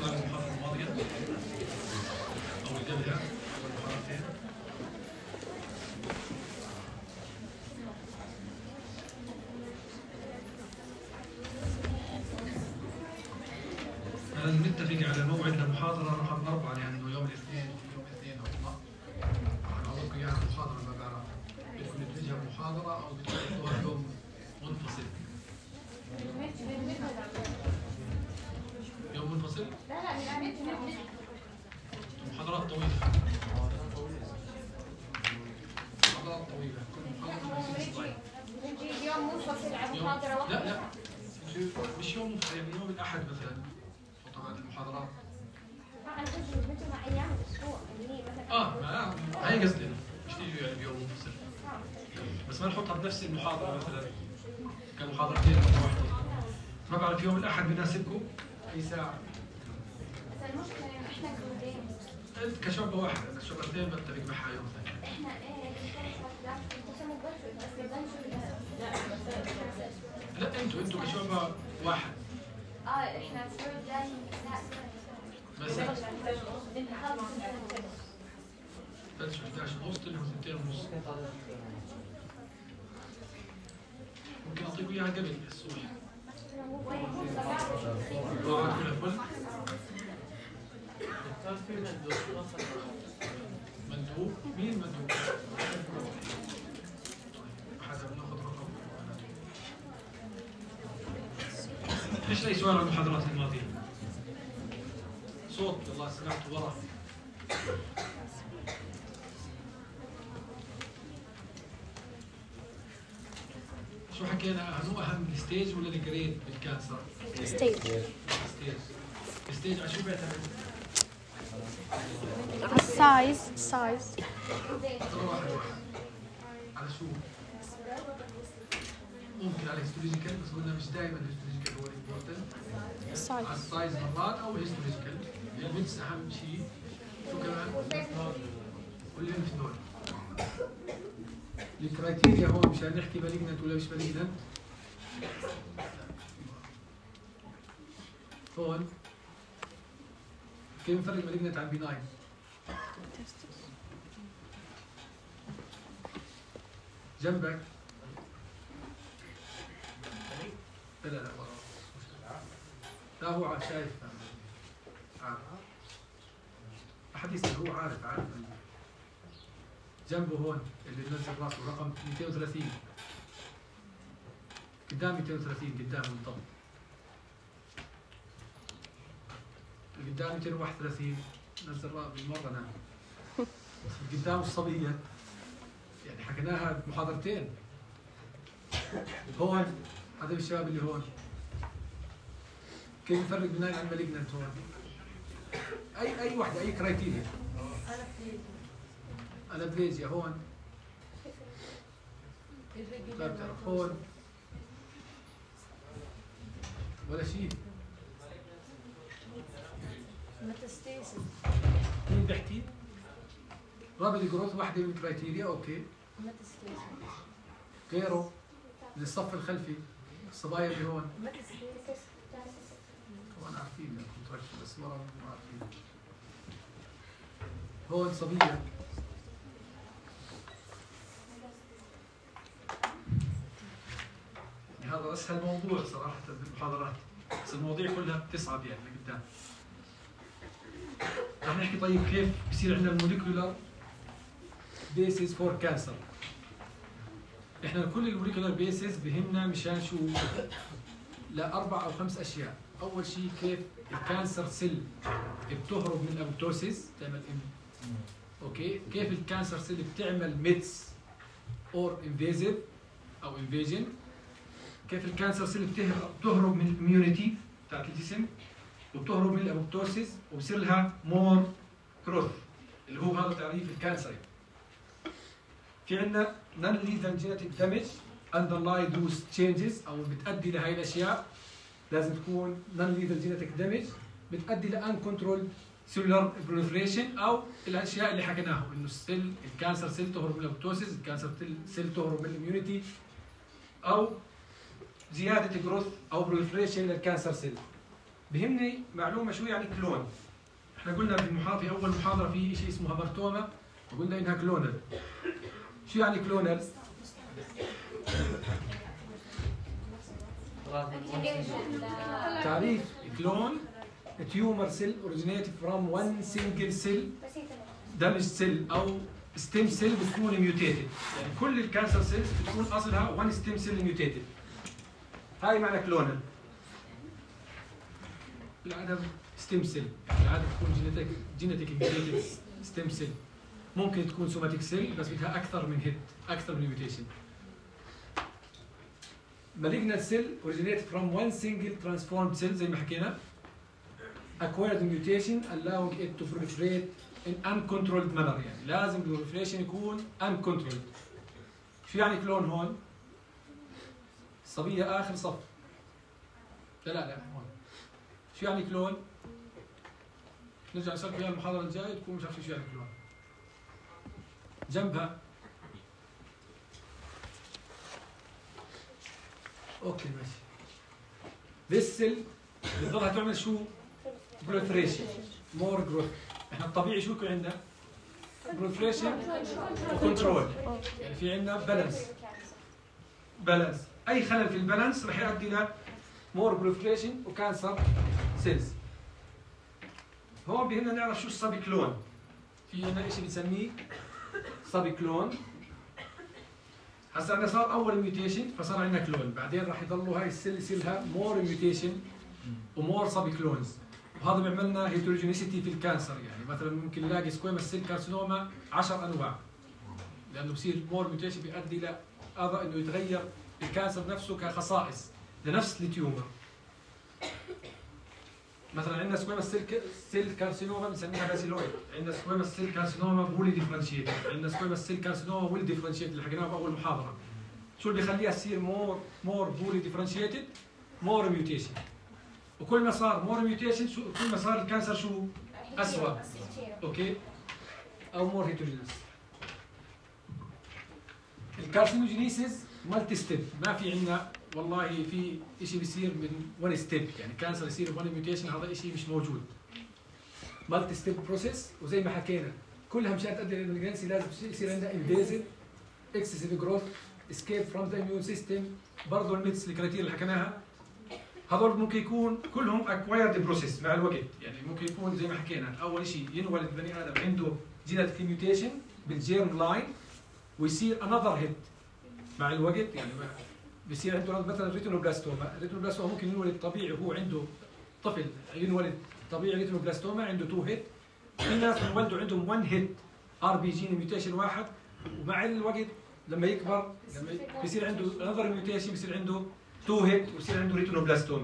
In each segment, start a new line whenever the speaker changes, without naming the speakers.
سؤال المحاضرة الماضية أو اللي قبلها المحاضرتين؟ لازم نتفق على موعد للمحاضرة رقم 4 لأنه يوم الاثنين أو راح أعطيكم إياها المحاضرة ما بعرف بدكم نتوجه محاضرة أو بدكم تحطوها يوم منفصل؟ يوم منفصل؟
لا
محاضرات طويلة. محاضرات طويلة.
نجي يوم منفصل على محاضرة واحدة.
لا مش يوم منفصل، يعني يوم الأحد مثلا. طبعا المحاضرات.
أنا قصدي مثل ما أيام الأسبوع اللي هي مثلا.
ما هي قصدي مش تيجي يعني بيوم منفصل. بس ما نحطها بنفس المحاضرة مثلا كمحاضرتين مرة واحدة. ما بعرف يوم الأحد بيناسبكم أي ساعة؟
بس المشكلة يعني إحنا جروبين.
أنت كشعبة واحدة، كشعبتين بتفق معها يوم ثاني.
إحنا
لا أنتوا كشعبة واحد.
إحنا الأسبوع الجاي
بس
الانتخاب
11:30 تلهم 2:30. ممكن أعطيكم إياها قبل الصبح. طبعا كلها فل. مندوب؟ مين مندوب؟ حسب ناخذ رقم. ايش اي سؤال عن المحاضرات الماضية؟ صوت والله سمعت ورا. شو حكينا؟ هو أهم الستيج ولا الجريد بالكانسر؟
ستيج.
الستيج على شو بيعتمد؟
على السايز.
واحد على شو؟ ممكن على هيستولوجيكال بس قلنا مش دائما الهيستولوجيكال هو الامبورتنت.
السايز.
على السايز مرات او هيستولوجيكال. الميدس اهم شيء. شو كمان؟ والليمف نود. الكرايتيريا هون مشان نحكي مالجنت ولا مش مالجنت. هون كيف نفرق مالجنت عن بيناين؟ جنبك. لا هو شايف عارف. أحد يسأل هو عارف جنبه هون اللي نزل راسه رقم 230 قدام 230 قدام بالضبط. اللي قدام 231 نزل راسه بالمرة نام. قدام الصبية يعني حكيناها بمحاضرتين. هون هذا الشباب اللي هون كيف نفرق بناء عن مالجنت هون؟ اي وحده اي كرايتيريا. انابليزيا هون. طيب تعرف هون ولا شيء.
ميتاستاسيس.
مين بيحكي؟ رابط جروث واحده من الكرايتيريا اوكي.
ميتاستاسيس.
غيره من الصف الخلفي الصبايا اللي هون.
ميتاستاسيس.
طبعا عارفين الكونتراكشن بس ورا مو عارفين. هون صبيه. هذا اسهل موضوع صراحه بالمحاضرات بس المواضيع كلها بتصعب يعني لقدام. رح نحكي طيب كيف بصير عندنا الموليكولار بيسز فور كانسر. احنا كل الموليكولار بيسز بهمنا مشان شو؟ لاربع او خمس اشياء. اول شيء كيف الكانسر سيل بتهرب من الابوبتوسيس تعمل اوكي، كيف الكانسر سيل بتعمل ميتس اور انفيزيف او انفيجن، كيف الكانسر سيل بتهرب من الاميونيتي بتاعت الجسم وبتهرب من الابوبتوسيس وبصير لها مور جروث اللي هو هذا تعريف الكانسر. في عندنا نون ليثال جينيتيك دامج اندرلاي دوز تشينجز او بتؤدي لهي الاشياء لازم تكون نون ليثال جينيتيك دامج بتؤدي لان كنترول سيلولار بروليفريشن او الاشياء اللي حكيناها انه السيل الكانسر سيل تهرب من الابوبتوسيس، الكانسر سيل تهرب من الاميونيتي او زياده جروث او بروليفريشن للكانسر سيل. بهمني معلومه شو يعني كلون. احنا قلنا في اول محاضره في شيء اسمه هابرتوما وقلنا انها كلونال. شو يعني كلونال؟ تعريف كلون تيومر سيل اوريجينيتد فروم وان سنجل سيل دامج سيل او ستيم سيل بتكون ميوتيتد، يعني كل الكانسر سيلز بتكون اصلها وان ستيم سيل ميوتيتد. هاي معنى كلونال. العاده ستيم سيل، العاده تكون جينيتيك ميوتيتد ستيم سيل. ممكن تكون سوماتيك سيل بس بدها اكثر من هيت، اكثر من ميوتيشن. malignant cell originated from one single transformed cell زي ما حكينا. acquired mutation allowing it to proliferate in uncontrolled manner، يعني لازم proliferation يكون uncontrolled. شو يعني كلون هون؟ الصبية آخر صف. لا هون. شو يعني كلون؟ نرجع نسألكم إياها المحاضرة الجاية تكون مش عارفين شو يعني كلون. جنبها. اوكي ماشي. This cell بتضلها تعمل شو؟ proliferation more growth. احنا الطبيعي شو يكون عندنا؟ proliferation وكنترول، يعني في عندنا بالانس. اي خلل في البالانس رح يؤدي الى more proliferation وكانسر سيلز. هون بهمنا نعرف شو الصبي كلون. في عندنا شيء بنسميه صبي كلون. هسا عندنا صار اول ميوتيشن فصار عندنا كلون، بعدين راح يضلوا هاي السيل يصير لها مور ميوتيشن ومور سب كلونز، وهذا بيعمل لنا هيتروجينيسيتي في الكانسر. يعني مثلا ممكن نلاقي سكويمس سيل كارسينوما 10 انواع، لانه بصير مور ميوتيشن بيؤدي الى هذا انه يتغير الكانسر نفسه كخصائص لنفس التيومر. مثلا عندنا سكويمس سيل كارسينوما بنسميها باسيلويد، عندنا سكويمس سيل كارسينوما بولي ديفرنشيت، عندنا سكويمس سيل كارسينوما ويل ديفرنشيت اللي حكيناه باول محاضره. شو اللي بيخليها تصير مور بولي ديفرنشيتد؟ مور ميوتيشن. وكل ما صار مور ميوتيشن كل ما صار الكانسر شو؟ اسوء. اوكي؟ او مور هيتروجينس. الكارسينوجينيسيس مالتي ستيب، ما في عندنا والله في شيء بيصير من وان ستيب، يعني كانسر يصير بوان ميوتيشن هذا شيء مش موجود. مالتي ستيب بروسيس، وزي ما حكينا كلها مشان تؤدي للمالجنسي لازم يصير عندها انفيزيف اكسسيف جروث اسكيب فروم ذا اميون سيستم. برضه الميتس الكريتير اللي حكيناها هذول ممكن يكون كلهم اكوايرد بروسيس مع الوقت، يعني ممكن يكون زي ما حكينا اول شيء ينولد بني ادم عنده جينيتيك ميوتيشن بالجيرم لاين ويصير انذر هيت مع الوقت، يعني بصير عنده مثلا ريتينوبلاستوما. الريتينوبلاستوما ممكن ينولد طبيعي وهو عنده طفل ينولد طبيعي ريتينوبلاستوما عنده 2 هيت. في ناس بينولدوا عندهم 1 هيت ار بي جين ميوتيشن واحد، ومع الوقت لما يكبر لما بيصير عنده انذر ميوتيشن بيصير عنده 2 هيت ويصير عنده ريتينوبلاستوما.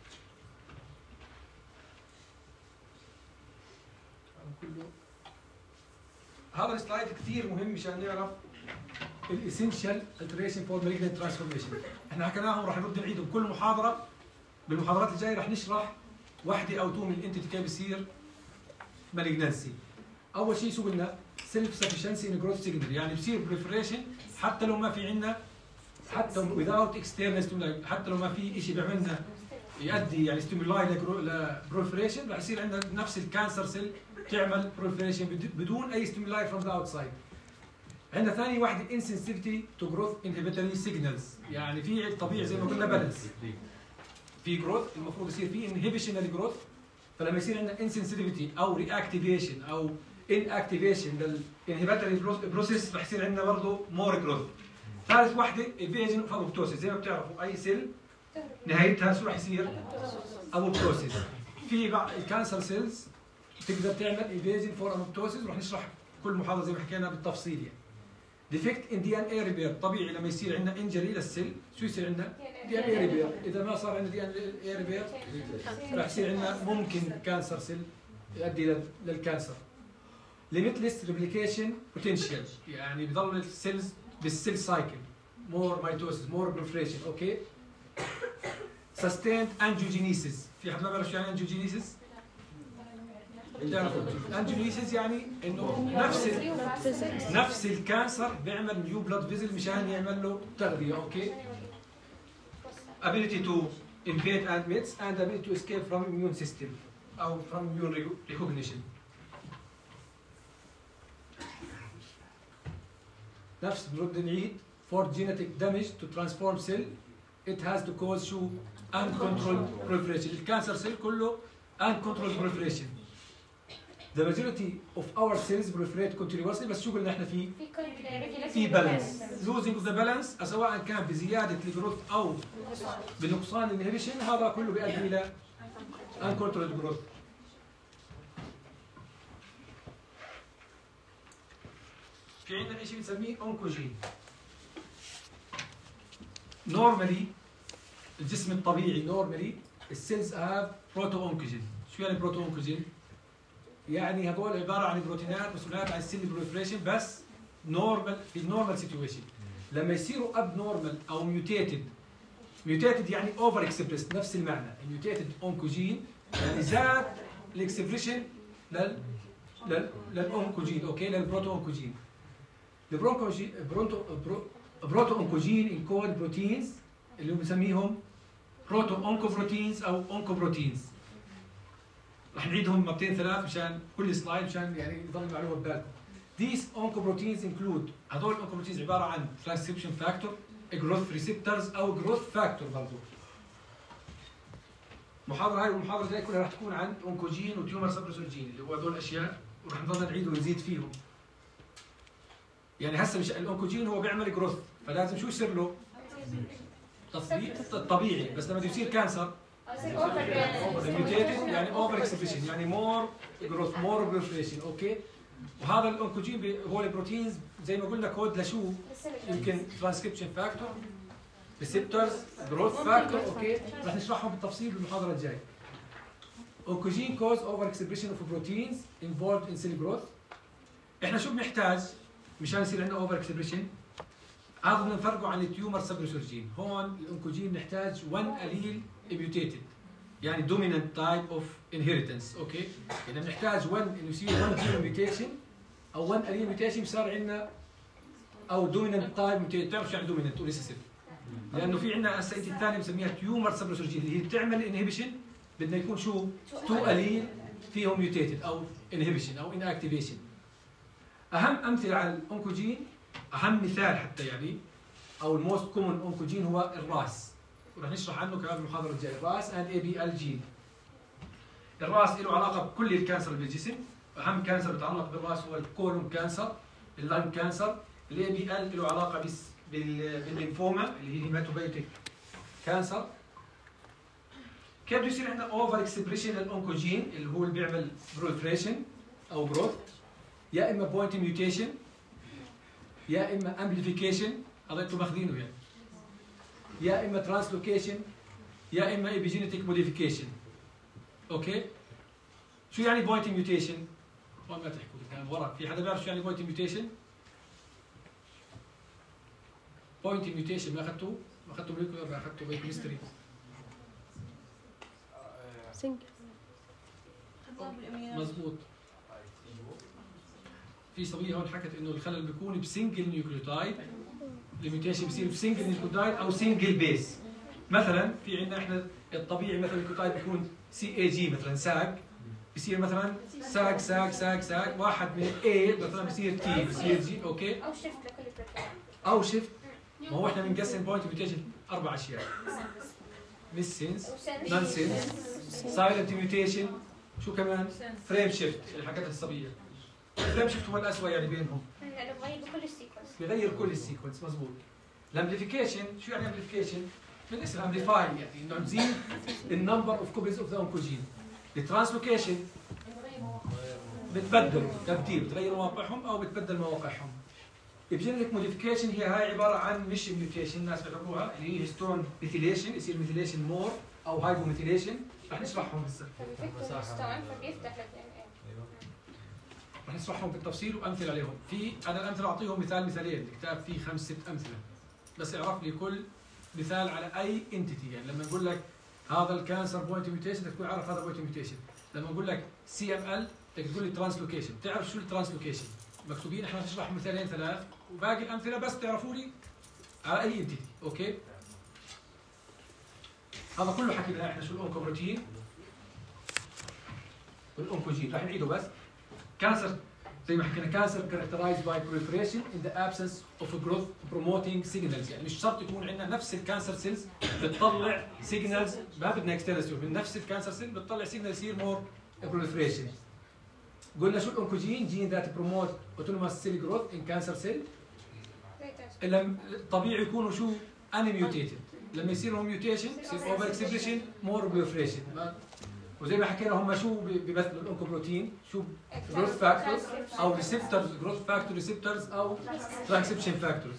هذا السلايد كثير مهم مشان نعرف الاسينشال التريشن فور مالجنت ترانسفورميشن. احنا حكيناهم راح نرد نعيدهم كل محاضره. بالمحاضرات الجايه راح نشرح وحده او 2 من الانتيتي كيف بيصير مالجنسي. اول شيء شو قلنا؟ سيلف سفشنسي ان جروث سيجنال، يعني بصير بريفريشن حتى لو ما في عندنا، حتى without external stimuli، حتى لو ما في شيء بيعملنا يؤدي يعني ستيمولاي لبروفريشن، راح يصير عندنا نفس الكانسر سيل تعمل بروفريشن بدون اي ستيمولاي فروم ذا اوتسايد. عندنا ثاني واحدة insensitivity to growth inhibitory signals، يعني في طبيعي زي ما قلنا بالانس. في growth المفروض يصير في inhibition للجروث، فلما يصير عندنا insensitivity او reactivation او inactivation للinhibitory process راح يصير عندنا برضه more growth. ثالث واحدة evasion of apoptosis، زي ما بتعرفوا اي سيل نهايتها شو راح يصير؟ apoptosis. في بعض الكانسر سيلز تقدر تعمل evasion for apoptosis، وراح نشرح كل محاضرة زي ما حكينا بالتفصيل يعني. ديفكت ان دي ان اي ريبير، طبيعي لما يصير عندنا انجري للسيل شو يصير عندنا؟ دي ان اي ريبير، اذا ما صار عندنا دي ان اي ريبير راح يصير عندنا ممكن كانسر سيل يؤدي للكانسر. ليميتلس ريبليكيشن بوتنشال، يعني بضل السيلز بالسيل سايكل مور مايتوسيس مور بروليفريشن. اوكي. سستيند انجيوجينيسيس، في حد ما بيعرف شو يعني انجيوجينيسيس؟ انجيوجينيسيس يعني انه نفس الكانسر بيعمل نيو بلاد فيزل مشان يعمل له تغذيه. اوكي. ability to invade and myths and ability to escape from immune system أو from immune recognition. نفس بنرد نعيد for genetic damage to transform cell it has to cause شو uncontrolled proliferation. الكانسر سيل كله uncontrolled proliferation. The majority of our cells proliferate continuously بس شو قلنا احنا في بالانس. losing of the balance سواء كان بزيادة الجروث أو بنقصان الانهبيشن هذا كله بيؤدي إلى uncontrolled growth. في عندنا شيء بنسميه أونكوجين. normally الجسم الطبيعي normally السيلز have proto-oncogene. شو يعني proto-oncogene؟ يعني هذول عبارة عن بروتينات مسؤولات عن السيل بروليفريشن بس نورمال في النورمال سيتويشن. لما يصيروا اب نورمال او ميوتيتد يعني اوفر اكسبريس نفس المعنى. الميوتيتد اونكوجين يعني زاد الاكسبريشن للاونكوجين اوكي للبروتو اونكوجين. البروتو اونكوجين انكود بروتينز اللي بنسميهم بروتو اونكوبروتينز او اونكوبروتينز. رح نعيدهم مرتين ثلاث مشان كل سلايد مشان يعني يضل المعلومه ببالكم. These oncoproteins include هذول oncoproteins عباره عن transcription factor, growth receptors او growth factor برضه. المحاضره هاي والمحاضره الجايه كلها رح تكون عن اونكوجين وتيومر سبريسور جين اللي هو هذول الاشياء ورح نضل نعيد ونزيد فيهم. يعني هسه مش الاونكوجين هو بيعمل جروث فلازم شو يصير له؟ طبيعي بس لما يصير كانسر ميوتيتد يعني اوفر اكسبريشن يعني مور جروث مور بروليفريشن اوكي. وهذا الاونكوجين هو البروتينز زي ما قلنا كود لشو؟ يمكن ترانسكريبشن فاكتور ريسبتورز جروث فاكتور اوكي. رح نشرحهم بالتفصيل بالمحاضره الجايه. اونكوجين كوز اوفر اكسبريشن اوف بروتينز انفولد ان سيل جروث. احنا شو بنحتاج مشان يصير عندنا اوفر اكسبريشن؟ هذا بدنا نفرقه عن التيومر سبريسور جين. هون الاونكوجين بنحتاج 1 allele mutated يعني dominant type of inheritance اوكي. اذا بنحتاج 1 انه يصير 1 gene mutation او 1 allele mutation صار عندنا او dominant type mutation. بتعرف شو يعني dominant و recessive؟ لانه في عندنا هسه انت الثانيه بنسميها تيومر سبريسور جين اللي هي بتعمل انهبيشن بدنا يكون شو؟ 2 allele فيهم mutated او inhibition او inactivation. اهم امثله على الاونكوجين اهم مثال حتى يعني او الموست كومن اونكوجين هو الراس ورح نشرح عنه كمان بالمحاضره الجايه. الراس اند اي بي ال جين. الراس له علاقه بكل الكانسر بالجسم. اهم كانسر بيتعلق بالراس هو الكولون كانسر اللنج كانسر. الاي بي ال له علاقه بس بالليمفوما اللي هي هيماتوبيوتيك كانسر. كيف بده يصير عندنا اوفر اكسبريشن للاونكوجين اللي هو اللي بيعمل بروليفريشن او جروث؟ يا اما بوينت ميوتيشن يا اما امبليفيكيشن هذا انتم ماخذينه يعني يا اما ترانسلوكيشن يا اما ايبيجينيتيك موديفيكيشن اوكي. شو يعني بوينت ميوتيشن؟ هون ما تحكوا كان ورا. في حدا بيعرف شو يعني بوينت ميوتيشن؟ بوينت ميوتيشن ما اخذتوه؟ ما اخذتوه موليكولر ما اخذتوه بايوكيمستري؟ مضبوط. في صبيه هون حكت انه الخلل بيكون بسنجل نيوكليوتايد. الميوتيشن بصير بسنجل نيوكليوتايد او سنجل بيس. مثلا في عندنا احنا الطبيعي مثلا النيوكليوتايد بيكون سي اي جي مثلا ساج بصير مثلا ساج ساج ساج ساج واحد من اي مثلا بصير تي بصير جي اوكي
او شيفت لكل بروتين
او شيفت. ما هو احنا بنقسم بوينت ميوتيشن 4 اشياء. ميسنس نون سنس سايلنت ميوتيشن شو كمان؟ فريم شيفت اللي حكتها الصبيه. الفريم شيفت هو الاسوء يعني بينهم.
بغير كل السيكونس.
بغير كل السيكونس مضبوط. الامبليفيكيشن شو يعني امبليفيكيشن؟ من اسم امبليفاي يعني انه نزيد النمبر اوف كوبيز اوف ذا اونكوجين. الترانسلوكيشن بتبدل تبديل بتغير مواقعهم او بتبدل مواقعهم. الجينيتيك موديفيكيشن هي هاي عباره عن مش ميوتيشن الناس بيعرفوها اللي هي هيستون ميثيليشن يصير ميثيليشن مور او هايبو ميثيليشن رح نشرحهم هسه. رح نشرحهم بالتفصيل وامثله عليهم. في انا الامثله اعطيهم مثال مثالين، الكتاب فيه 5 6 امثله. بس اعرف لي كل مثال على اي انتيتي. يعني لما نقول لك هذا الكانسر بوينت ميوتيشن بدك تكون عارف هذا بوينت ميوتيشن. لما نقول لك سي ام ال بدك تقول لي ترانسلوكيشن، تعرف شو الترانسلوكيشن؟ مكتوبين احنا نشرح مثالين ثلاث وباقي الامثله بس تعرفوا لي على اي انتيتي، اوكي؟ هذا كله حكينا احنا شو الاونكوبروتين والأونكوجين. راح نعيده بس. كانسر زي ما حكينا كانسر characterized by proliferation in the absence of a growth promoting signals. يعني مش شرط يكون عندنا نفس الكانسر سيلز بتطلع سيجنالز، ما بدنا اكسترنال من نفس الكانسر سيل بتطلع سيجنال يصير مور proliferation. قلنا شو الأونكوجين؟ جين that promote autonomous cell growth in cancer cell. طبيعي يكونوا شو unmutated. لما يصير لهم ميوتيشن يصير اوفر اكسبريشن مور بروليفريشن. وزي ما حكينا هم شو بيمثلوا الأونكوبروتين؟ شو جروث فاكتورز او ريسبتورز، جروث فاكتور ريسبتورز او ترانسكريبشن فاكتورز.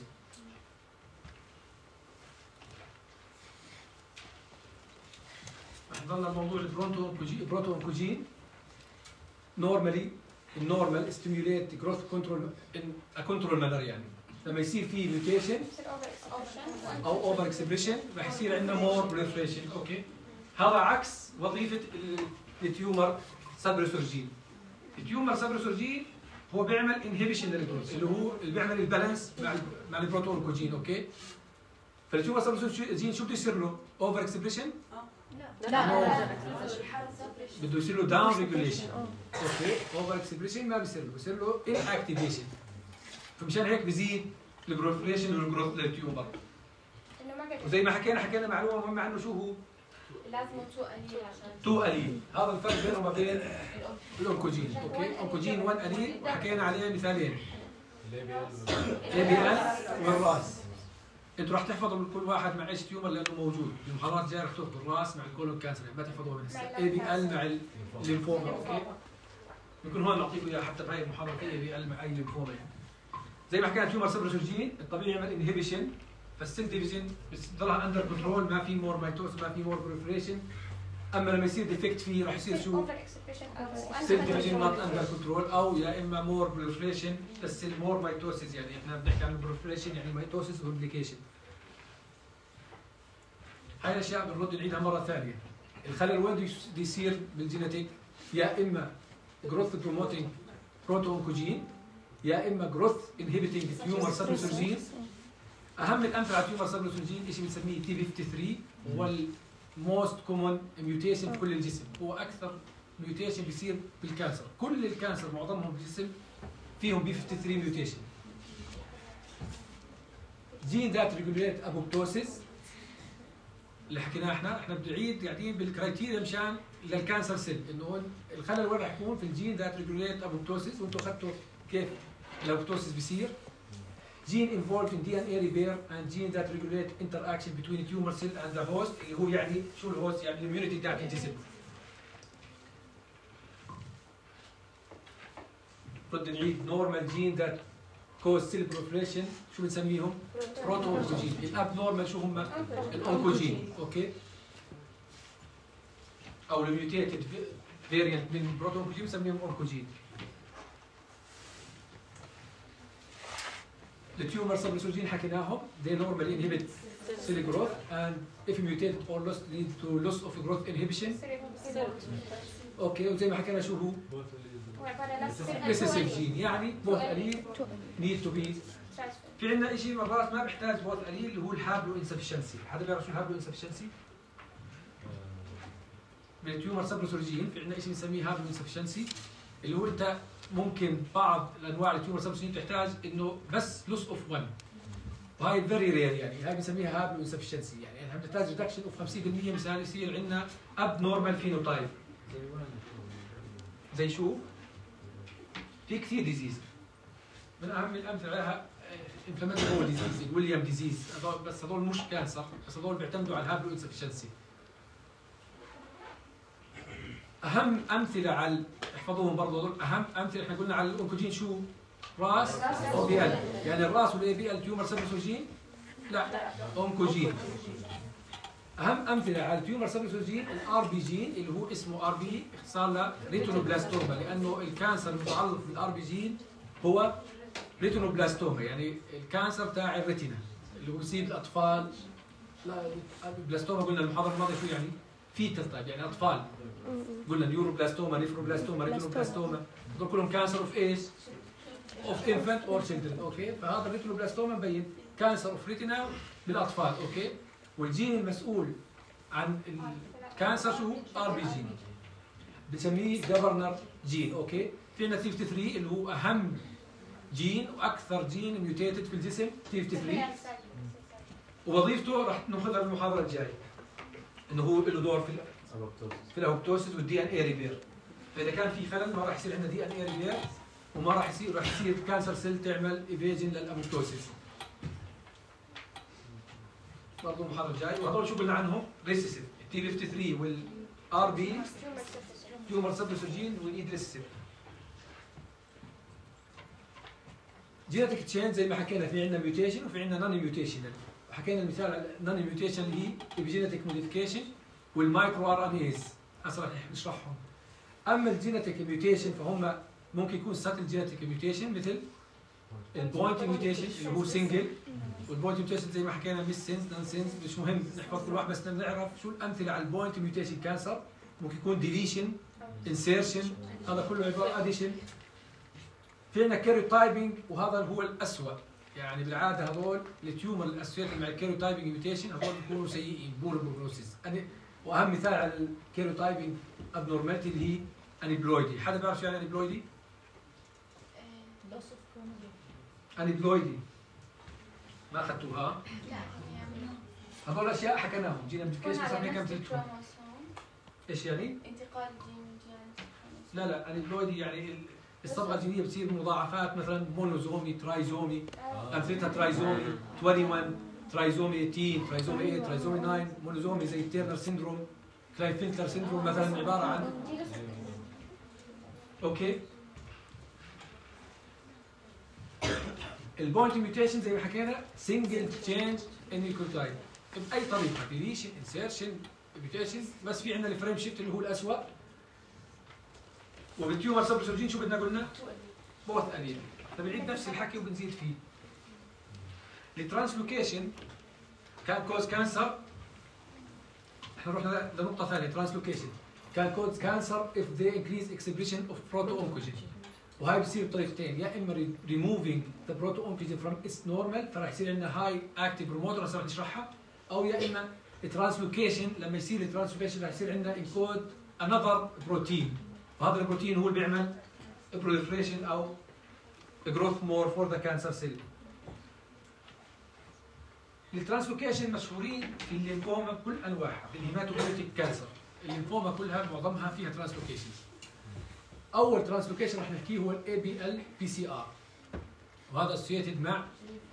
رح نضل الموضوع البروتو أونكوجين. نورمالي النورمال ستيميوليت جروث كنترول ان كنترول مانر، يعني لما يصير في ميوتيشن او اوفر اكسبريشن راح يصير عندنا مور بروليفريشن. اوكي، هذا عكس وظيفه التيومر سبريسور جين. التيومر سبريسور جين هو بيعمل انهبيشن للجروث، اللي بيعمل البالانس مع البروتو أونكوجين. اوكي، فالتيومر سبريسور جين شو بده يصير له؟ اوفر اكسبريشن؟ لا بده يصير له داون ريجوليشن. اوكي، اوفر اكسبريشن ما بيصير له، بيصير له ان اكتيفيشن. فمشان هيك بزيد البروفريشن والجروث للتيومر. وزي ما حكينا معلومه مهمه عنه، شو هو؟
لازم تو قليل عشان
تو قليل. هذا الفرق بينه وبين الأونكوجين. اوكي، أونكوجين 1 قليل وحكينا عليه مثالين ABL والراس. انتوا راح تحفظوا كل واحد مع ايش تيومر لانه موجود. المحاضرات الجايه راح تحفظوا الراس مع الكولون كانسر، يعني ما تحفظوها من هسه. ABL مع الليمفوما. اوكي، ممكن هون نعطيكم اياها حتى بهاي المحاضره ABL مع اي ليمفوما. يعني زي ما حكينا تيومر سبريسور جين الطبيعي يعمل انهبيشن، فالسيل ديفيجن بتضلها اندر كنترول، ما في مور مايتوس، ما في مور بروليفريشن. اما لما يصير ديفكت فيه راح يصير شو؟ سيل ديفيجن نوت اندر كنترول، او يا اما مور بروليفريشن بس مور مايتوسيس. يعني احنا بنحكي عن البروليفريشن يعني مايتوسيس وابليكيشن. هاي الاشياء بنرد نعيدها مره ثانيه. الخلل وين بده يصير بالجينيتيك؟ يا اما جروث بروموتينج بروتو أونكوجين، يا اما جروث انهبيتنج تيومر سبريسور جين. اهم الامثله على تيومر سبريسور جين شيء بنسميه T53، هو الموست كومون ميوتيشن في كل الجسم، هو اكثر ميوتيشن بيصير بالكانسر. كل الكانسر معظمهم بالجسم فيهم B53 ميوتيشن. جين ذات ريجوليت ابوبتوسيس اللي حكيناه احنا بنعيد قاعدين بالكرايتيريا مشان للكانسر سيل، انه الخلل وين راح يكون؟ في الجين ذات ريجوليت ابوبتوسيس. وانتم اخذتوا كيف الابوبتوسيس بيصير. Gene involved in DNA repair and gene that regulate interaction between the tumor cell and the host. اللي هو يعني شو الهوست؟ يعني الاميونيتي تاعت الجسم. بدنا نعيد normal gene that cause cell proliferation شو بنسميهم؟ بروتو أونكوجين. الاب نورمال شو هم؟ الأونكوجين. اوكي؟ او الميوتيتد فيريانت من بروتو أونكوجين بنسميهم أونكوجين. The tumor suppressor gene حكيناهم they normally inhibit cell growth and if mutated or lost lead to loss of growth inhibition. اوكي، وزي ما حكينا شو هو؟ recessive gene، يعني بوث قليل need to be. في عندنا شيء مرات ما بيحتاج بوث قليل اللي هو الهابلو انسفشنسي. حدا بيعرف شو الهابلو انسفشنسي؟ بالتيومر سبريسور جين في عندنا شيء بنسميه هابلو انسفشنسي، اللي هو انت ممكن بعض الانواع التيومر سبريسور تحتاج انه بس لوس اوف 1، وهي فيري رير. يعني هاي بنسميها هابلو انسفشنسي، يعني احنا بنحتاج ريدكشن اوف 50% مثلا يصير عندنا اب نورمال فينوتايب. زي شو؟ في كثير ديزيز، من اهم الامثله عليها انفلاماتوري ديزيز، ويليام ديزيز، بس هذول مش كانسر، بس هذول بيعتمدوا على الهابلو انسفشنسي. اهم امثله على احفظوهم برضه هذول اهم امثله. احنا قلنا على الأونكوجين شو؟ راس او بي ال، يعني الراس والاي بي ال تيومر سبريسور جين؟ لا، أونكوجين. اهم امثله على التيومر سبريسور جين الار بي جين اللي هو اسمه ار بي اختصار لريتينوبلاستوما، لانه الكانسر المتعلق بالار بي جين هو ريتينوبلاستوما، يعني الكانسر تاع الريتينا اللي هو بيصيب الاطفال. لا البلاستوما قلنا المحاضره الماضيه شو يعني؟ فيتال تايب، يعني اطفال. قلنا نيوروبلاستوما، نيفروبلاستوما، ريتينوبلاستوما، هذول كلهم كانسر اوف ايش؟ اوف انفانت اور تشيلدرن. اوكي، فهذا الريتينوبلاستوما مبين كانسر اوف ريتينا بالاطفال. اوكي، والجين المسؤول عن الكانسر شو هو؟ ار بي جي، بنسميه جفرنر جين. اوكي، في عندنا تي 53 اللي هو اهم جين واكثر جين ميوتيتد في الجسم، تي 53، ووظيفته رح ناخذها بالمحاضره الجايه، انه هو له دور في الابوبتوسيس والدي ان اي ريبير. فاذا كان في خلل ما راح يصير عندنا دي ان اي ريبير، وما راح يصير كانسر سيل تعمل ايفيجن للابوبتوسيس. برضه المحاضره الجايه. وهذول شو قلنا عنهم؟ ريسيسيف، التي 53 والار بي تيومر سبريسور جين ونيد ريسيسيف. جينيتك تشينج زي ما حكينا، في عندنا ميوتيشن وفي عندنا نون ميوتيشنال. حكينا المثال على النون ميوتيشن اللي هي الجينيتك موديفيكيشن والمايكرو ار ان ايز، هسه رح نشرحهم. اما الجينيتك ميوتيشن فهم ممكن يكون ساتل جينيتك ميوتيشن مثل البوينت ميوتيشن اللي هو سنجل، والبوينت ميوتيشن زي ما حكينا مش سنس نون سنس، مش مهم نحفظ كل واحد، بس نعرف شو الامثله على البوينت ميوتيشن كانسر. ممكن يكون ديليشن، انسيرشن، هذا كله عباره اديشن. في عندنا كاريوتايبنج، وهذا هو الاسوء، يعني بالعاده هذول التيومر الاسويتد مع الكاريوتايبنج ميوتيشن هذول بيكونوا سيئين، بور بروجنوسيس. واهم مثال على الكاريوتايبنج ابنورماليتي اللي هي انيبلويدي. حدا بيعرف شو يعني انيبلويدي؟ انيبلويدي ما اخذتوها؟
لا
هذول اشياء حكيناهم، جينا بكيس مثلا هيك مثل ايش يعني؟
انتقال جين.
لا انيبلويدي يعني الصبغه الجينيه بتصير مضاعفات، مثلا مونوزومي، ترايزومي، امثلتها ترايزومي 21، ترايزومي 18، ترايزومي 8، ترايزومي 9، مونوزومي زي تيرنر سيندروم، كلاينفيلتر سيندروم مثلا، عباره عن اوكي. البوينت ميوتيشن زي ما حكينا سنجل تشينج ان الكوتايب باي طريقه، ديليشن، انسيرشن، ميوتيشن، بس في عندنا الفريم شيفت اللي هو الاسوء. وبالتيومر سبريسور جين شو بدنا قلنا؟ بوث انيل. فبنعيد نفس الحكي وبنزيد فيه. الترانسلوكيشن كان كوز كانسر، احنا رحنا لنقطه ثانيه. ترانسلوكيشن كان كوز كانسر if they increase expression of proto-oncogene، وهي بتصير بطريقتين، يا اما removing the proto-oncogene from its normal فراح يصير عندنا هاي اكتيف بروموتر هسه رح نشرحها، او يا اما ترانسلوكيشن لما يصير الترانسلوكيشن رح يصير عندنا انكود another بروتين، وهذا البروتين هو اللي بيعمل proliferation او growth more for the cancer cell. الترانسلوكيشن مشهورين في الليمفوما بكل انواعها، في الهيماتوبويتيك كانسر، الليمفوما كلها معظمها فيها ترانسلوكيشن. اول ترانسلوكيشن رح نحكيه هو الاي بي ال بي سي ار، وهذا اسوشيتد مع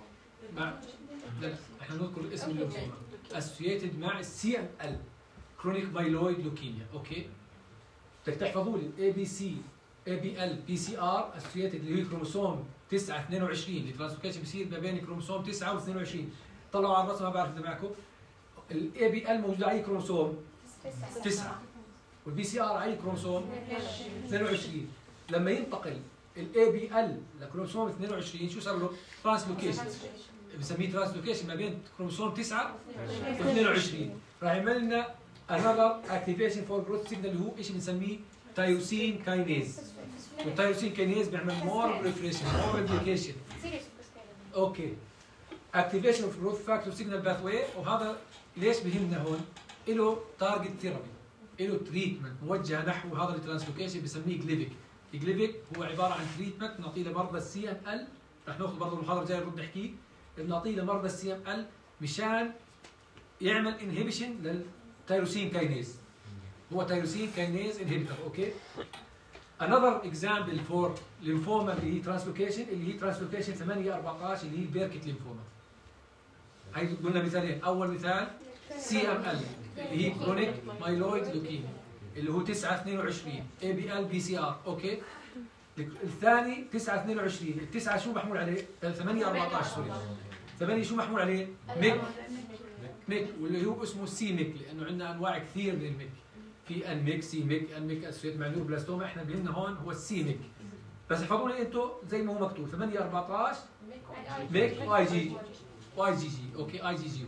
احنا نذكر الاسم الليمفوما، اسوشيتد مع السي ام ال كرونيك مايلويد لوكيميا. اوكي، بدك تحفظوا لي الاي بي سي اي بي ال بي سي ار اسوشيتد اللي هي كروموسوم 9 22، الترانسلوكيشن بيصير ما بين كروموسوم 9 و 22. طلعوا على الرسم، ما بعرف اذا معكم. الاي بي ال موجود على اي كروموسوم؟ 9. والبي سي ار على اي كروموسوم؟ 22. لما ينتقل الاي بي ال لكروموسوم 22 شو صار له؟ ترانسلوكيشن، بنسميه ترانسلوكيشن ما بين كروموسوم 9 و 22. راح يعمل لنا another activation for growth signal اللي هو ايش بنسميه؟ تايروسين كاينيز. والتايروسين كاينيز بيعمل more proliferation more replication. اوكي، activation of growth factor signal pathway. وهذا ليش بهمنا هون؟ له تارجت ثيرابي، له تريتمنت موجه نحو هذا الترانسلوكيشن بسميه جليفيك. الجليفيك هو عباره عن تريتمنت نعطيه لمرضى السي ام ال، رح ناخذ برضه المحاضره الجايه نرد نحكيه، بنعطيه لمرضى السي ام ال مشان يعمل انهبيشن للتايروسين كاينيز. هو تايروسين كاينيز انهبيتر. اوكي، another example for ليمفوما اللي هي ترانسلوكيشن، اللي هي ترانسلوكيشن 8 14 اللي هي بيركت ليمفوما. هي قلنا مثالين، اول مثال سي ام ال اللي هي كرونيك مايلويد لوكيميا اللي هو 9 22 اي بي ال بي سي ار. اوكي، الثاني 9 22، التسعه شو محمول عليه؟ 8 14 سوري، 8 شو محمول عليه؟ ميك. ميك واللي هو اسمه سي ميك، لانه عندنا انواع كثير من الميك، في ان ميك، سي ميك، ان ميك اسويت مع نيوروبلاستوما، احنا بهمنا هون هو السي ميك. بس احفظوا لي انتم زي ما هو مكتوب 8 14 ميك واي جي جي، واي جي جي. اوكي، اي جي جي هو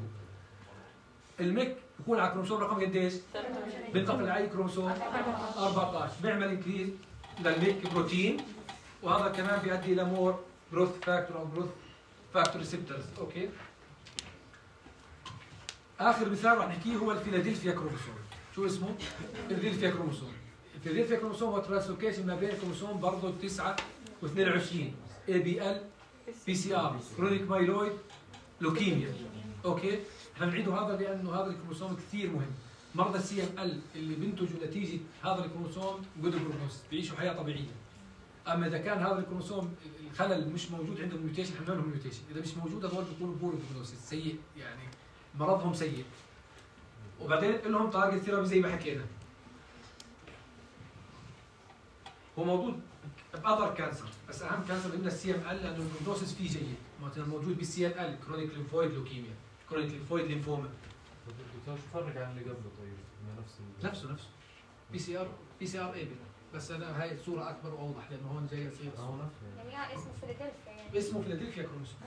الميك بكون على كروموسوم رقم قديش؟ بينتقل على اي كروموسوم؟ 14. بيعمل انكريز للميك بروتين، وهذا كمان بيؤدي الى مور جروث فاكتور او جروث فاكتور ريسبتورز. اوكي، اخر مثال راح نحكيه هو الفيلادلفيا كروموسوم. شو اسمه؟ الفيلادلفيا كروموسوم. الفيلادلفيا كروموسوم هو ترانسلوكيشن ما بين الكروموسوم برضه 9 و22 ABL PCR كرونيك مايلويد لوكيميا. اوكي؟ احنا بنعيدوا هذا لانه هذا الكروموسوم كثير مهم. مرضى CML اللي بينتجوا نتيجه هذا الكروموسوم جود بروجنوس بيعيشوا حياه طبيعيه. اما اذا كان هذا الكروموسوم الخلل مش موجود عندهم ميوتيشن حنعمل لهم ميوتيشن، اذا مش موجود هذول بيكونوا بور بروجنوسيس سيء، يعني مرضهم سيء. وبعدين لهم طريقه ثيرابي زي ما حكينا. هو موجود باذر كانسر، بس اهم كانسر عندنا CML لانه البروجنوسيس فيه جيد، مثلا موجود BCLL كرونيك ليمفويد لوكيميا، كرونيك ليمفويد ليمفوما.
دكتور شو فرق عن اللي قبله طيب؟
نفسه PCR AB، بس انا هاي الصوره اكبر واوضح لانه هون جاي يصير
يعني اسمه فيلادلفيا يعني
اسمه فيلادلفيا كروموسوم.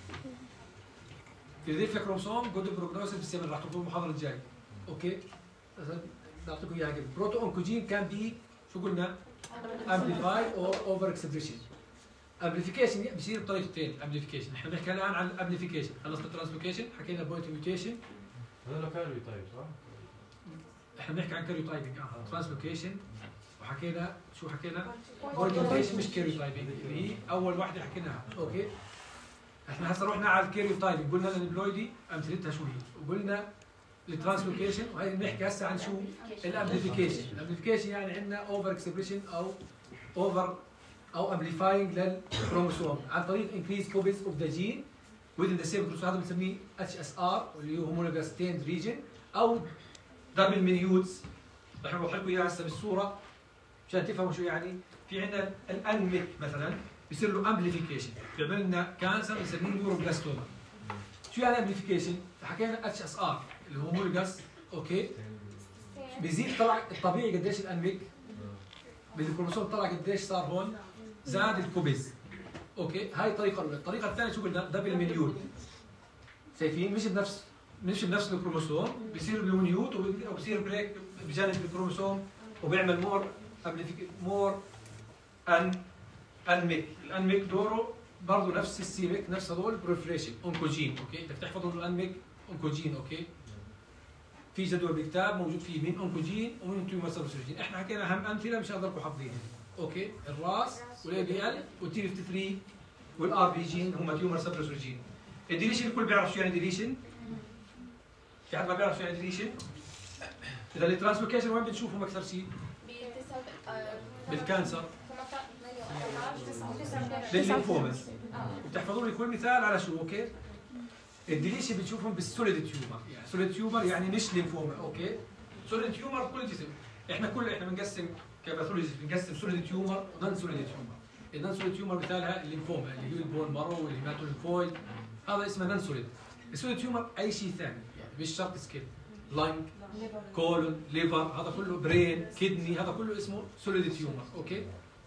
فيلادلفيا كروموسوم جود بروجنوسيس بالسيمن راح تكون المحاضره الجايه. اوكي؟ نعطيكم اياها قبل. بروتو اونكوجين كان بي شو قلنا؟ امبليفاي او اوفر اكسبريشن. امبليفيكيشن بصير بطريقتين. امبليفيكيشن احنا بنحكي الان عن الامبليفيكيشن، خلصنا الترانسلوكيشن، حكينا بوينت ميوتيشن.
هذا كاريو تايب صح؟
احنا بنحكي عن كاريو تايبنج ترانسلوكيشن، وحكينا شو حكينا؟ بوينت ميوتيشن مش كاريو تايبنج اللي هي اول وحده حكيناها. اوكي؟ احنا هسه رحنا على الكاريو تايبنج، قلنا الانبلويدي امثلتها شو هي، وقلنا الترانسلوكيشن، وهي بنحكي هسه عن شو؟ الامبليفيكيشن. الامبليفيكيشن يعني عندنا اوفر اكسبريشن او اوفر او امبليفاينج للكروموسوم عن طريق انكريز كوبيز اوف ذا جين within the same كروموسوم. هذا بنسميه HSR اللي هو هومولوجاس ستيند ريجن او دبل مينيوتس. رح نروح لكم اياها هسه بالصوره مشان تفهموا شو يعني. في عندنا الانميك مثلا بيصير له امبليفيكيشن، بيعمل لنا كانسر بنسميه نيوروبلاستوما. شو يعني امبليفيكيشن؟ حكينا HSR اللي هو هومولوجاس. اوكي؟ بيزيد طلع الطبيعي قديش الانميك بالكروموسوم طلع قديش صار هون؟ زاد الكوبيز. اوكي؟ هاي الطريقه الاولى. الطريقه الثانيه شو قلنا؟ دبل مينيوت. شايفين؟ مش بنفس الكروموسوم، بيصير له نيوت وبصير بريك بجانب الكروموسوم وبيعمل مور انميك. الانميك دوره برضه نفس السيميك، نفس هذول بريفريشن اونكوجين. اوكي؟ بدك تحفظوا الانميك اونكوجين. اوكي؟ في جدول بالكتاب موجود فيه مين اونكوجين ومين تيومر سبرسوجين. احنا حكينا اهم امثله مش هضلكم حافظينها. اوكي؟ الراس والABL والتي 53 والRB جين هم تيومر سبرسوجين. الديليشن الكل بيعرف شو يعني ديليشن؟ في حد ما بيعرف شو يعني ديليشن؟ اذا الترانسلوكيشن وين بنشوفهم اكثر شيء؟ بالكانسر، بالليمفومز. بتحفظوا لي كل مثال على شو. اوكي؟ الديليشن بنشوفهم بالسوليد تيومر، يعني سوليد تيومر يعني مش ليمفوما. اوكي؟ سوليد تيومر كل جسم. احنا بنقسم كباثولوجي بنقسم سوليد تيومر ونون سوليد تيومر. النون سوليد تيومر مثالها الليمفوما اللي هي البون مارو والهيماتوليمفويد، هذا اسمه نون سوليد. السوليد تيومر اي شيء ثاني يعني مش شرط سكين، لانج، كولون، ليفر، هذا كله برين، كدني، هذا كله اسمه سوليد تيومر. اوكي؟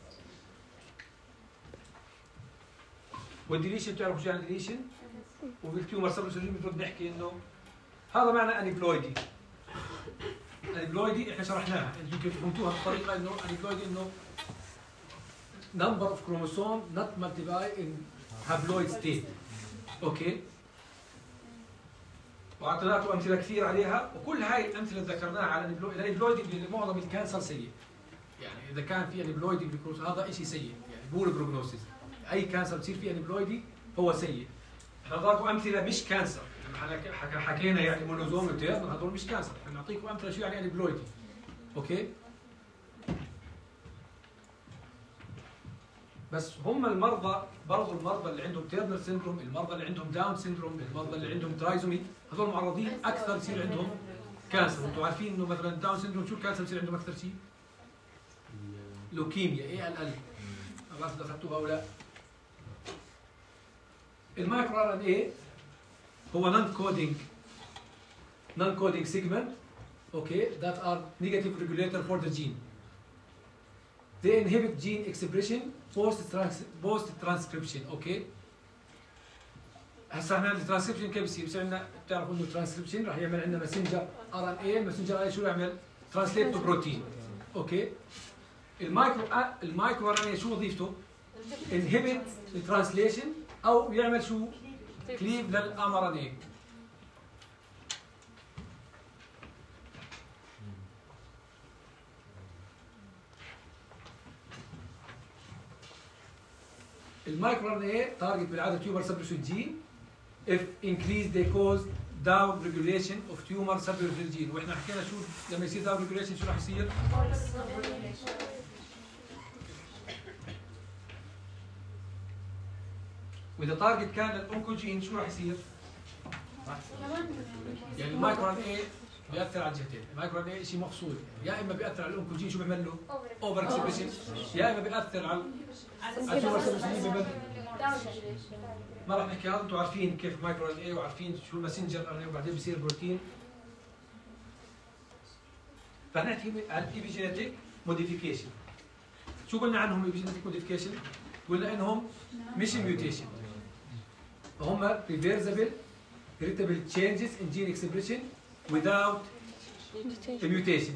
والديليشن بتعرفوا شو يعني ديليشن؟ وبالتيومر سبرسوجين المفروض نحكي انه هذا معنى انيبلويدي. انيبلويدي احنا شرحناها، يمكن فهمتوها بطريقه انه انيبلويدي انه number of chromosome not multiply in haploid state. اوكي؟ واعطيناكم امثله كثير عليها، وكل هاي الامثله اللي ذكرناها على الانيبلويدي معظم الكانسر سيء. يعني اذا كان في انيبلويدي بالكروموسوم هذا شيء سيء، يعني بور بروجنوسيس. اي كانسر بتصير فيه انيبلويدي هو سيء. احنا نعطيكم امثله مش كانسر، حكينا يعني مونوزوم وتيرنر هذول مش كانسر، احنا نعطيكم امثله شو يعني انيبلويدي. اوكي؟ بس هم المرضى برضه المرضى اللي عندهم تيرنر سيندروم، المرضى اللي عندهم داون سيندروم، المرضى اللي عندهم ترايزومي، هذول معرضين اكثر يصير عندهم كانسر. وانتم عارفين انه مثلا داون سيندروم شو الكانسر بصير عندهم اكثر شيء؟ لوكيميا ALL. ما بعرف اذا اخذتوها او لا. المايكرو RNA هو non coding segment, okay, that are negative regulator for the gene. They inhibit gene expression post transcription. اوكي؟ هسه احنا الترانسكريبشن كيف بصير؟ بصير عندنا بتعرفوا انه الترانسكريبشن راح يعمل عندنا ماسنجر RNA، الماسنجر RNA شو يعمل؟ ترانسليت تو بروتين. اوكي؟ المايكرو RNA شو وظيفته؟ inhibit الترانسليشن او يعمل شو؟ كليف للام RNA. المايكرو ار ان اي تارجت بالعاده تيومر سبريشن جين if increase they cause down regulation of tumor suppressor gene. واحنا حكينا شو لما يصير down regulation شو راح يصير؟ واذا تارجت كان للأونكوجين شو راح يصير؟ يعني المايكرو ار ان اي بيأثر على الجهتين، المايكرو ار ان اي شيء مفصول، يا اما بيأثر على الأونكوجين شو بيعمل له؟ اوفر اكسبريشن، يا اما بيأثر على التيومر سبريشن بيعمل ما راح نحكي هذا، انتم عارفين كيف مايكرو ار ان اي وعارفين شو الماسنجر ار ان اي وبعدين بصير بروتين. فنحكي عن ايبيجينيتيك موديفيكيشن. شو قلنا عنهم ايبيجينيتيك موديفيكيشن؟ قلنا انهم مش ميوتيشن، هم reversible heritable changes in gene expression without a mutation.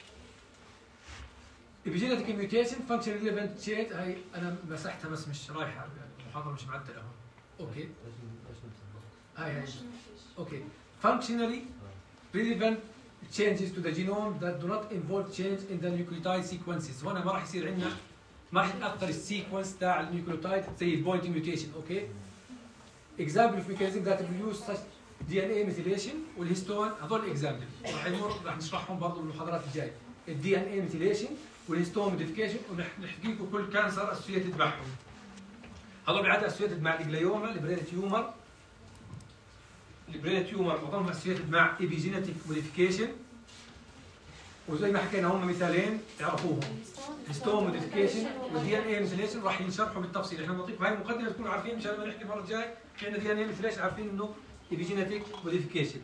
epigenetic mutation function relevant change هاي انا مسحتها بس مش رايحه يعني المحاضره مش معدله هون. اوكي هاي اوكي functionally relevant changes to the genome that do not involve change in the nucleotide sequences. هنا ما راح يصير عندنا، ما راح يتاثر السيكونس تاع النيوكليوتايد زي البوينت ميوتيشن. اوكي example of mechanism that produce such DNA methylation والهيستون هذول اكزامبل راح نشرحهم برضه بالمحاضرات الجايه. الدي ان اي ميثيليشن والهيستون موديفيكيشن ونحكي لكم كل كانسر اسوشيتد معهم. هذول بالعاده اسوشيتد مع الجليوما البرين تيومر. البرين تيومر معظمهم اسوشيتد مع ايبيجينيتيك موديفيكيشن، وزي ما حكينا هم مثالين تعرفوهم، هيستون موديفيكيشن والدي ان اي ميثيليشن راح ينشرحوا بالتفصيل. احنا بنعطيكم هاي المقدمه تكونوا عارفين مشان لما نحكي المره الجايه في عندنا دي ان اي ميثيليشن عارفين انه ايبيجينيتيك موديفيكيشن.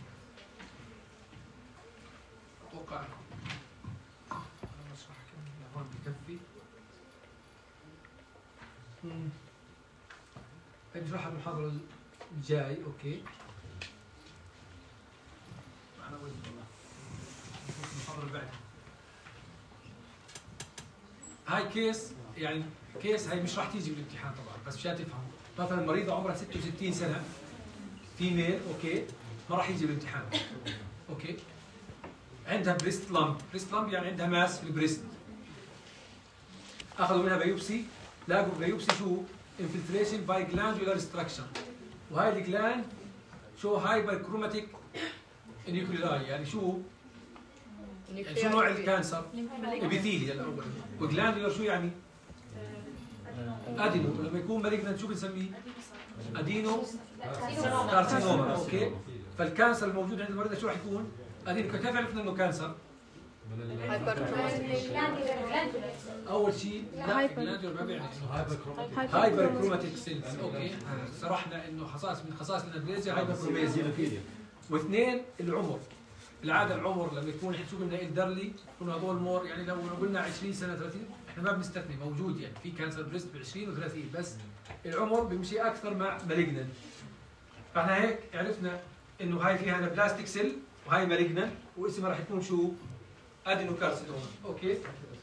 اتوقع بشرح كم هون بكفي. بنشرحها بالمحاضره الجاي. اوكي معنا وين والله المحاضره اللي بعدها. هاي كيس يعني كيس هاي مش راح تيجي بالامتحان طبعا، بس مشان تفهموا مثلا مريضه عمرها 66 سنه فيميل. اوكي ما راح يجي بالامتحان. اوكي عندها بريست لامب، بريست لامب يعني عندها ماس في البريست. اخذوا منها بايوبسي، لاقوا بايوبسي شو؟ انفلتريشن باي جلاندولار ستراكشر، وهاي الجلاند شو هايبر كروماتيك نيوكلياي. يعني شو؟ يعني شو نوع الكانسر؟ ابيثيليال الاول، وجلاندولار شو يعني؟ ادينو. لما يكون مالجنت شو بنسميه؟ ادينو كارسينوما. اوكي فالكانسر الموجود عند المريضه شو راح يكون؟ ادينو. كيف عرفنا انه كانسر؟ اول شيء لا الجلاندولار ما بيعني هايبر كروماتيك سيلز. اوكي شرحنا انه خصائص من خصائص النبليزيا هايبر كروماتيك. واثنين العمر. بالعاده العمر لما يكون شو قلنا الدرلي يكونوا هذول مور، يعني لو قلنا 20 سنه 30 احنا ما بنستثني، موجود يعني في كانسر بريست ب 20 و30، بس العمر بيمشي اكثر مع مالجنن. فاحنا هيك عرفنا انه هاي فيها انا بلاستيك سيل وهاي مالجنن واسمها راح يكون شو؟ ادينوكارسينوما. اوكي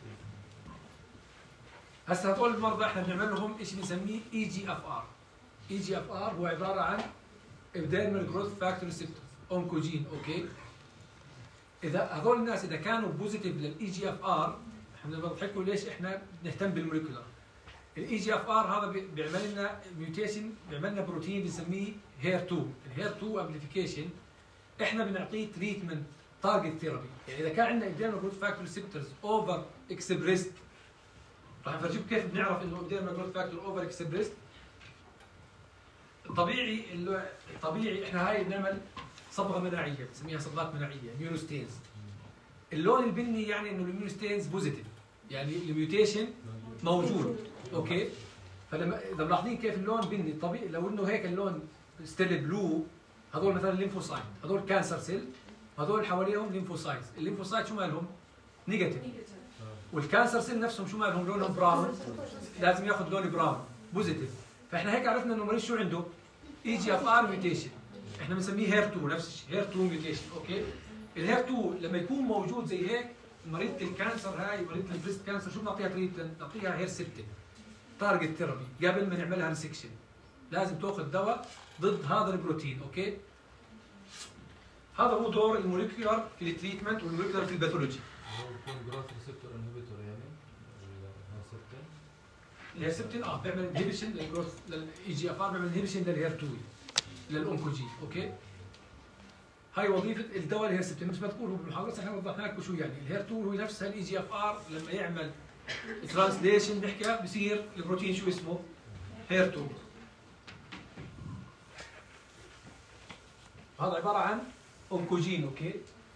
هسه هذول المرضى احنا بنعمل لهم شيء بنسميه اي جي اف ار. اي جي اف ار هو عباره عن ابديرمال جروث فاكتور ريسبتور اونكوجين. اوكي اذا هذول الناس اذا كانوا بوزيتيف للاي جي اف ار، احنا بنوضح لكم ليش احنا بنهتم بالموليكولر. الاي جي اف ار هذا بيعمل لنا ميوتيشن، بيعمل لنا بروتين بنسميه هير 2. الهير 2 امبليفيكيشن احنا بنعطيه تريتمنت تارجت ثيرابي. يعني اذا كان عندنا ابديرمال جروث فاكتور ريسبتورز اوفر اكسبريست، راح نفرجيكم كيف بنعرف انه ابديرمال جروث فاكتور اوفر اكسبريست. الطبيعي احنا هاي بنعمل صبغه مناعيه بنسميها صبغات مناعيه ميونوستينز. اللون البني يعني انه الميونوستينز بوزيتيف، يعني الميوتيشن موجود. اوكي فلما اذا ملاحظين كيف اللون بني طبيعي، لو انه هيك اللون ستيل بلو، هذول مثلا الليمفوسايت، هذول كانسر سيل، هذول حواليهم ليمفوسايت. الليمفوسايت شو مالهم؟ نيجاتيف. والكانسر سيل نفسهم شو مالهم؟ لونهم براون، لازم ياخذ لون براون بوزيتيف. فاحنا هيك عرفنا انه المريض شو عنده؟ اي جي اف ار ميوتيشن، احنا بنسميه هير 2 نفس الشيء، هير 2 ميوتيشن. اوكي الهير 2 لما يكون موجود زي هيك، مريضة الكانسر هاي مريضة البريست كانسر شو بنعطيها تريتمنت؟ بنعطيها هير 6 تارجت ثيرابي قبل ما نعملها ريسكشن. لازم تاخذ دواء ضد هذا البروتين. اوكي هذا هو دور الموليكيولر في التريتمنت والموليكيولر في الباثولوجي.
هو بيكون جروث ريسبتور انهبيتور يعني
الهيرسبتين بيعمل انهبيشن للجروث للاي جي اف ار، بيعمل انهبيشن للهير 2 للاونكوجين. اوكي، هاي وظيفه الدواء الهيرسبتين. مش مذكور هو بالمحاضره، احنا وضحنا لكم شو يعني الهير 2. هو نفسها الاي جي اف ار لما يعمل ترانسليشن بنحكي بصير البروتين شو اسمه؟ هير 2. هذا عباره عن اونكوجين. اوكي،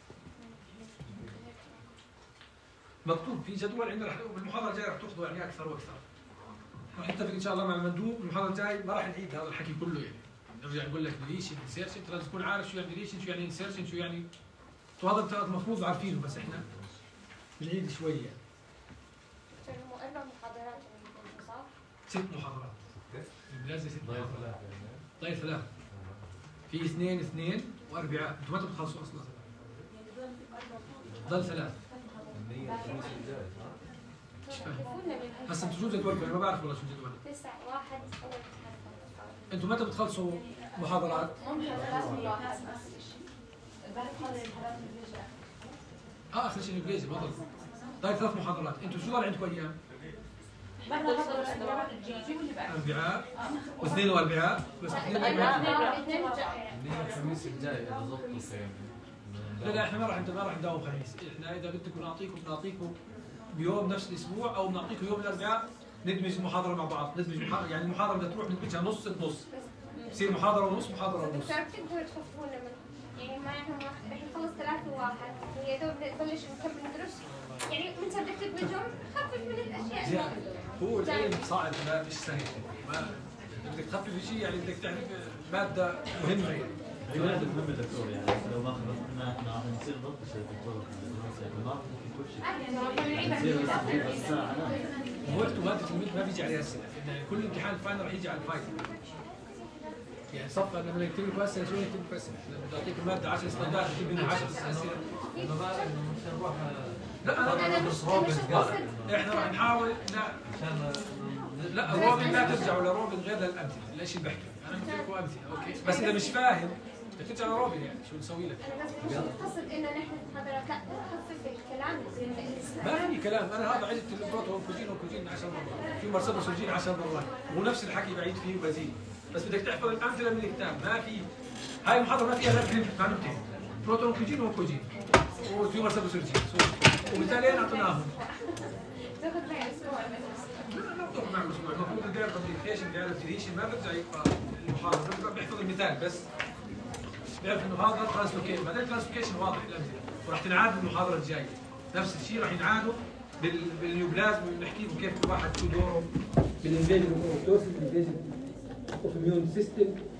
مكتوب في جدول عندنا رح بالمحاضره الجايه رح تاخذوا يعني اكثر واكثر. رح نتفق ان شاء الله مع المندوب المحاضره الجايه، ما رح نعيد هذا الحكي كله يعني. نرجع نقول لك ديليشن انسيرشن، انت لازم تكون عارف شو يعني ديليشن، شو يعني انسيرشن، شو يعني، وهذا انت المفروض عارفينه، بس احنا بنعيد شويه يعني.
هم 4 محاضرات صح؟
6 محاضرات. لازم 6
ضايع
محاضرات.
3 يعني.
طيب 3 في اثنين واربعاء، انتم متى بتخلصوا اصلا؟ ضل 3.
النية الخميس الجاي
هسه انتم شو جدولكم؟ انا ما بعرف والله شو جدولكم.
9/1 اول امتحان.
انتم متى بتخلصوا محاضرات؟ اخر شيء انجليزي ما ضل. طيب 3 محاضرات، انتم شو ضل عندكم ايام؟ اربعاء واثنين واربعاء بس.
النية الخميس الجاي بالضبط.
لا احنا ما راح نداوم خميس، احنا اذا بدكم بنعطيكم بيوم نفس الاسبوع، او بنعطيكم يوم الاربعاء ندمج المحاضره مع بعض، ندمج يعني المحاضره بدها تروح ندمجها نص بنص، بصير محاضره ونص محاضره ونص.
دكتور بتقدروا تخففون يعني ما احنا رح نخلص 3 و1 ويا دوب نبلش نكمل ندرس، يعني انت بدك تدمجهم خفف من الاشياء.
زين، هو العلم صعب لا مش سهل، ما بدك تخفف شيء يعني بدك تعرف ماده مهمه يعني.
ايوه هذا مهم دكتور، يعني لو ما خلصنا احنا نصير ضد الدكتور ما
هو انتم ماده الميد ما بيجي عليها اسئله، يعني كل امتحان فاينل راح يجي على الفاينل. يعني صفقه لما نكتب لكم اسئله شو نكتب لكم اسئله؟ لما تعطيكم ماده 10 سلايدات نكتب منها 10 اسئله.
مش نروح.
لا احنا راح نحاول لا روبن لا ترجعوا لروبن غير للامثله، الاشياء اللي بحكي انا قلت لكم امثله. اوكي، بس اذا مش فاهم بترجع لروبن يعني شو نسوي لك؟
انا بس مش مقصد انه نحن محاضرات، لا نخفف الكلام.
ما في كلام، انا هذا عدت البروتو والكوجين 10 مرات، في مرسبس والجين 10 مرات، مو نفس الحكي بعيد فيه وبزيد، بس بدك تحفظ الامثله من الكتاب. ما في هاي المحاضره ما فيها غير كلمه معلومتين، بروتون وكوجين وكوجين وتيومر سبس والجين، ومثالين اعطيناهم.
تاخذ معي اسبوع
لا بتاخذ معه اسبوع، المفروض اللي بيعرف الديليشن بيعرف الديليشن ما بيرجع يقرا المحاضره، بيحفظ المثال بس، بيعرف انه هذا ترانسلوكيشن، بعدين الترانسلوكيشن واضح الامثله، وراح تنعاد بالمحاضره الجايه، نفس الشيء راح ينعادوا بالنيوبلازم، ونحكي لكم كيف كل واحد شو دوره بالانفيجن اوف توسيس، بالانفيجن اوف اميون سيستم،